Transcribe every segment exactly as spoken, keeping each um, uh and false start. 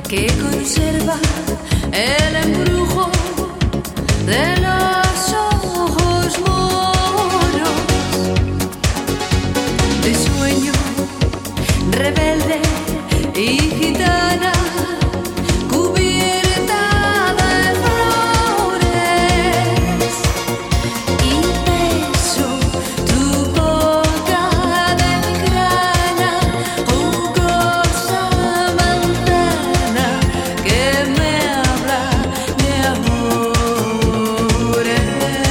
que conserva el embrujo de los ojos moros, de sueño rebelde y gitana, cubierta de flores, y beso tu boca de grana, jugosa manzana que me habla de amores.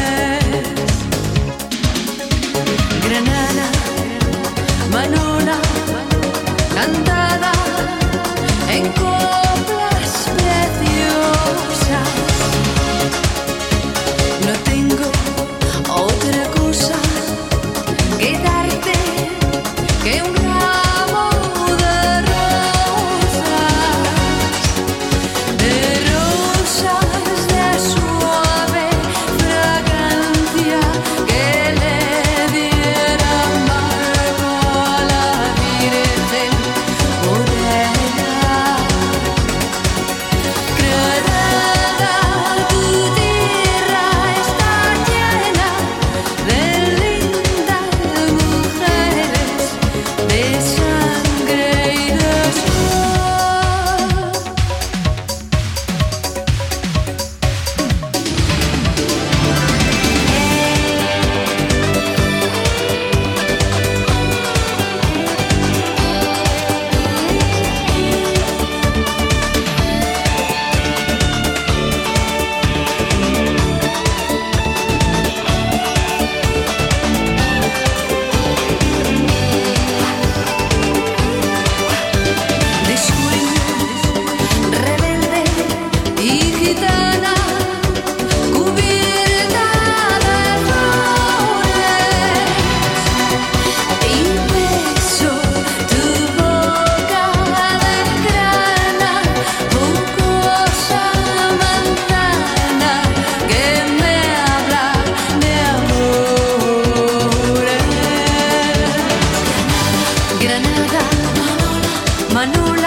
Granada, Manola, cantada en coplas preciosas. No tengo otra cosa que darte que un ramo de rosas, de rosas de suave fragancia que le diera marco a la Virgen morena. Granada, tu tierra está llena de lindas mujeres, de sangre y de sol. De sueño rebelde y gitana, cubierta de flores, y beso tu boca de grana, jugosa manzana que me habla de amores. Granada, Manola,